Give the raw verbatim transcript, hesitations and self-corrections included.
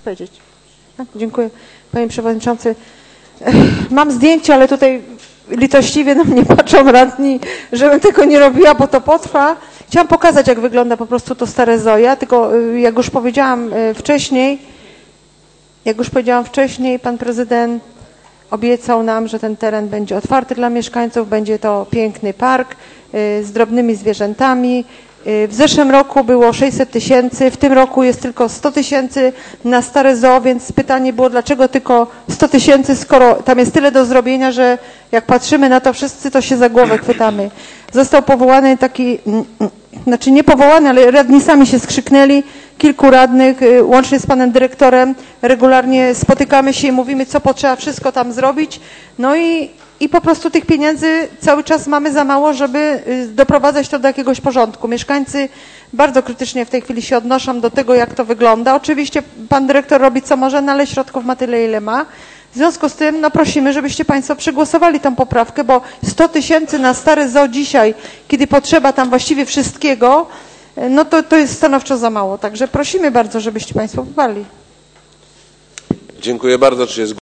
powiedzieć? Tak? Dziękuję. Panie Przewodniczący. Mam zdjęcie, ale tutaj litościwie na mnie patrzą radni, żebym tego nie robiła, bo to potrwa. Chciałam pokazać, jak wygląda po prostu to stare Zoja, tylko jak już powiedziałam wcześniej, jak już powiedziałam wcześniej, pan prezydent obiecał nam, że ten teren będzie otwarty dla mieszkańców, będzie to piękny park z drobnymi zwierzętami. W zeszłym roku było sześćset tysięcy, w tym roku jest tylko sto tysięcy na stare zoo, więc pytanie było, dlaczego tylko sto tysięcy, skoro tam jest tyle do zrobienia, że jak patrzymy na to wszyscy, to się za głowę chwytamy. Został powołany taki, znaczy nie powołany, ale radni sami się skrzyknęli, kilku radnych, łącznie z panem dyrektorem, regularnie spotykamy się i mówimy, co potrzeba wszystko tam zrobić. No i, i po prostu tych pieniędzy cały czas mamy za mało, żeby doprowadzać to do jakiegoś porządku. Mieszkańcy bardzo krytycznie w tej chwili się odnoszą do tego, jak to wygląda. Oczywiście pan dyrektor robi co może, no ale środków ma tyle, ile ma. W związku z tym no prosimy, żebyście państwo przegłosowali tą poprawkę, bo sto tysięcy na stare zoo dzisiaj, kiedy potrzeba tam właściwie wszystkiego, no to, to jest stanowczo za mało. Także prosimy bardzo, żebyście państwo poparli. Dziękuję bardzo. Czy jest